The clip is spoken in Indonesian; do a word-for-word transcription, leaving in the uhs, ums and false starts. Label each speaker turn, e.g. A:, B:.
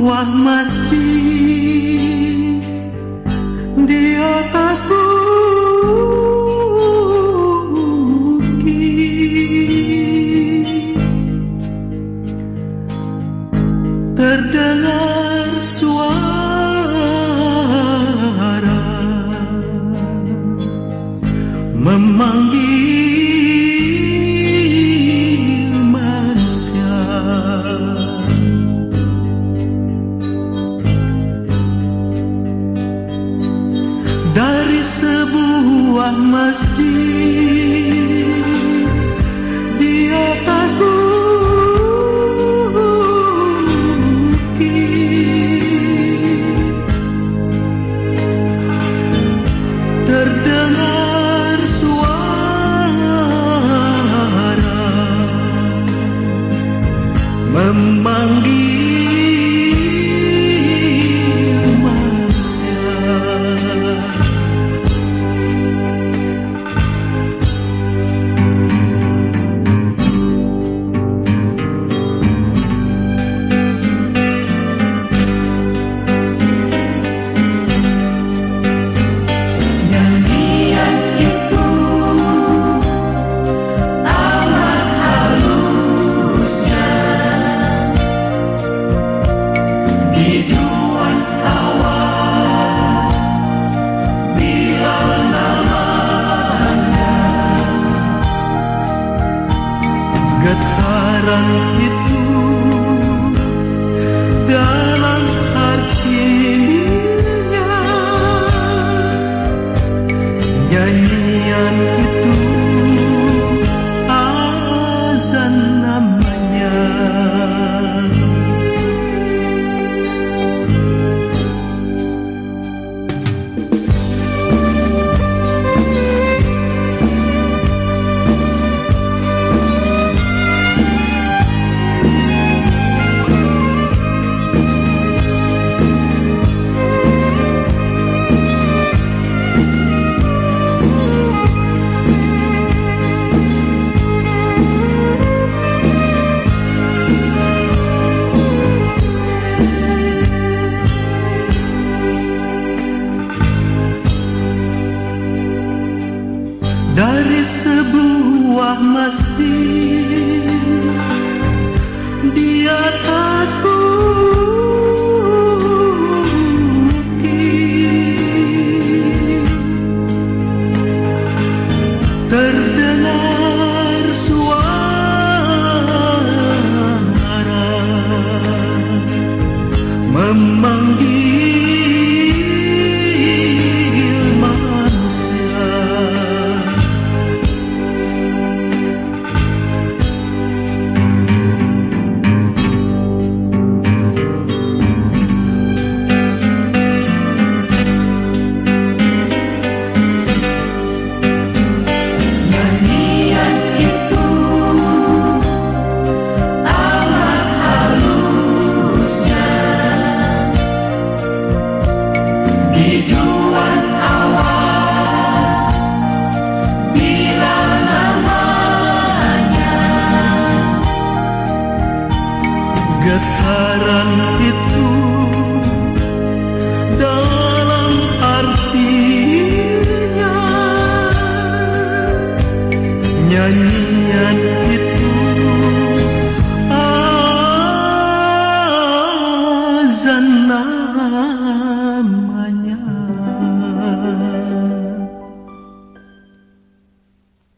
A: sebuah masjid di atas bukit, terdengar suara memanggil dari sebuah masjid di atas bukit, terdengar suara memanggil getaran itu dalam artinya, nyanyian itu azan namanya. Dari sebuah masjid di atas bukit, terdengar suara memanggil biduan awal bila namanya. Getaran itu dalam artinya, nyanyian itu azan namanya.